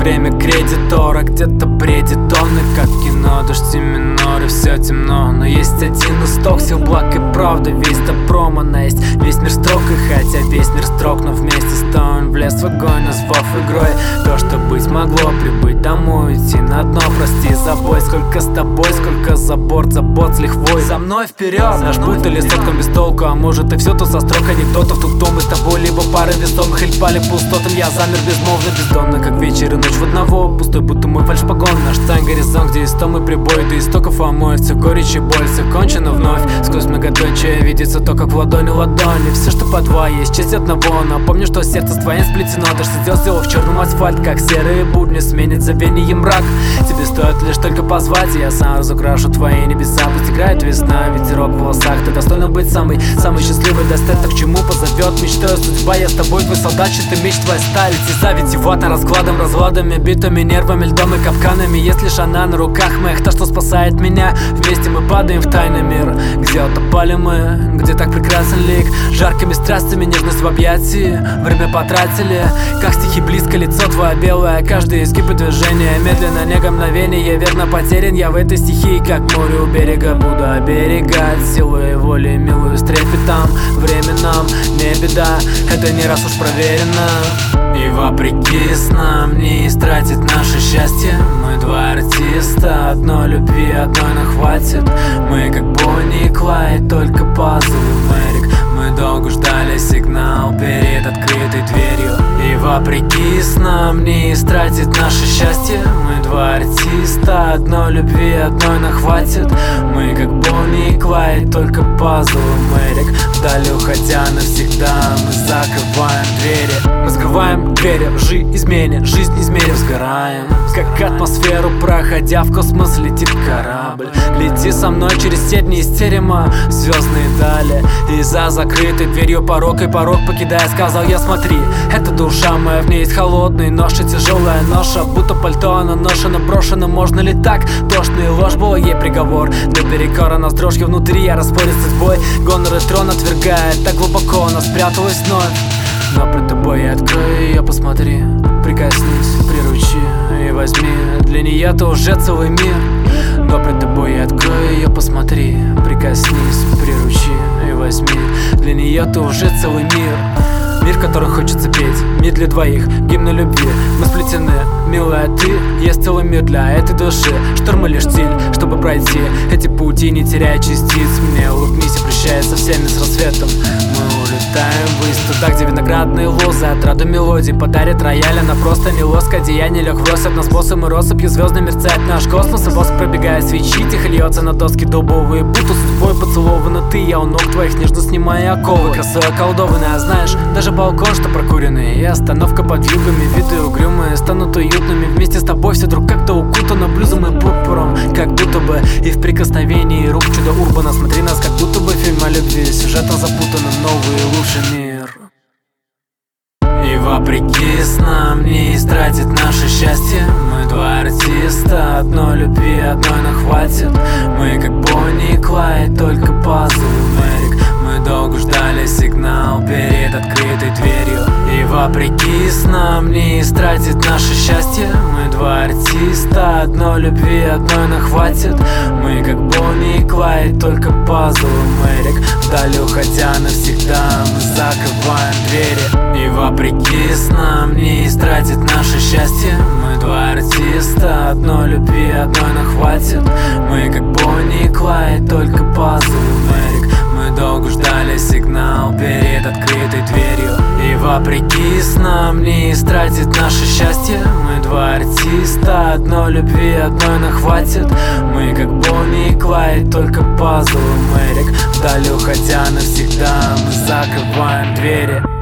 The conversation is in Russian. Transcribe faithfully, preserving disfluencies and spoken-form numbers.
время кредитора, где-то бредит он. И как в кино, дождь и миноры, все темно, но есть один исток сил, благ и правда. Весь добром, она есть, весь мир строг. И хотя весь мир строг, но вместе стоим, влез в огонь, назвав игрой то, что быть могло. Прибыть домой, идти на дно, прости за бой. Сколько с тобой, сколько за борт, забот с лихвой. За мной вперед, наш путь или сотком без толку. А может и все то со строк анекдотов. Тут то мы с тобой, либо пары весомых, или пали пустотам. Я замер безмолвно, бездомно, как вечер и ночь в одного. Пустой, будто мой фальшпогон, наш цань горизонт, где истомы прибой до истоков омоет. Все горечь и боль, все кончено вновь. Сквозь многоточие видится то, как в ладони ладони. Все, что по два, есть честь одного. Но помню, что сердце с твоим сплетено. Дождь сидел, сделал в черном асфальт, как серые будни сменит забвение мрак. Тебе стоит лишь только позвать, и я сам разукрашу твои небеса. Пусть играет весна, ветерок в волосах. Ты достойна быть самый, самый счастливый. Достаток к чему позовет мечтой судьба. Я с тобой, твой солдат, щит и меч, твоя сталь. Теза витиевата раскладом, разладами, битыми нервами, льдом и капканами. Есть лишь она на руках моих, та, что спасает меня. Вместе мы падаем в тайный мир, где утопали мы, где так прекрасен лик. Жаркими страстями нежность в объятии, время потратили. Как стихи близко, лицо твое белое, каждый изгиб и движение медленно, нега мгновение. Верно потерян я в этой стихии, как море у берега. Буду оберегать силой воли, милую с трепетом. Время нам не беда, это не раз уж проверено. И вопреки снам не истратить наше счастье. Мы два артиста, одной любви, одной нам хватит. Мы как Бонни и Клайд, только пазл и Мэрик. Мы долго ждали сигнал перед открытой дверью. И вопреки снам не истратить наше счастье. Мы два артиста, одной любви, одной нам хватит. Мы как Бонни и Клайд, только пазл и Мэрик. Вдали уходя навсегда, мы закрываем двери. Мы закрываем двери, лжи измене, жизнь измерив, сгораем. Как атмосферу проходя, в космос летит корабль. Лети со мной через все дни из терема, звездные дали. И за закрытой дверью порог, и порог покидая, сказал я: смотри, это душа моя, в ней есть холодный нож и тяжелая ноша. Будто пальто она ношена, брошена, можно ли так? Тошная ложь была ей приговор. Наперекор она с дрожью внутри, я распоряд судьбой. Гонор и трон отвергает, так глубоко она спряталась вновь. Но пред тобой я открою ее, посмотри, прикоснись, приручи и возьми. Для нее ты уже целый мир. Но пред тобой я открою ее, посмотри, прикоснись, приручи и возьми. Для нее ты уже целый мир. Мир, который хочется петь, мир для двоих, гимн любви. Мы сплетены, милая, ты, есть целый мир для этой души. Шторм и лишь стиль, чтобы пройти эти пути, не теряя частиц. Мне улыбнись и прощай со всеми с рассветом. Мы улетаем ввысь, туда, где виноградные лозы отраду мелодий подарит рояль. Она просто не лоск, одеяние лег в россыпь. На способы россыпью звездно мерцает наш космос. И воск пробегает свечи, тихо льется на доски дубовые. Будто судьбой поцелована ты, я у ног твоих нежно снимая оковы. Красота околдованная, знаешь, даже балкон, что прокуренный, и остановка под вьюгами. Виды угрюмые станут уютными. Вместе с тобой все вдруг как-то укутано блюзом и пурпуром. Как будто бы и в прикосновении рук чудо урбана. Смотри нас, как будто бы фильм о любви. Сюжетом запутан новый и лучший мир. И вопреки снам не истратить наше счастье. Мы два артиста, одной любви, одной нам хватит. Мы как Бонни и Клайд, только пазл и Мэрик. Мы долго ждали сигнал перед открытой дверью. И вопреки снам не истратить наше счастье. Мы два артиста, одной любви, одной нам хватит. Мы как Бонни и Клайд, только пазл и Мэрик. Вдали уходя навсегда, мы закрываем двери. И вопреки снам не истратить наше счастье. Мы два артиста, одной любви, одной нам хватит. Мы как Бонни и Клайд, только пазл и Мэрик. Мы долго ждали сигнал перед открытой дверью. И вопреки снам не истратить наше счастье. Мы два артиста, одной любви, одной нам хватит. Мы как Бонни и Клайд, только пазл и Мэрик. Вдали уходя навсегда, мы закрываем двери.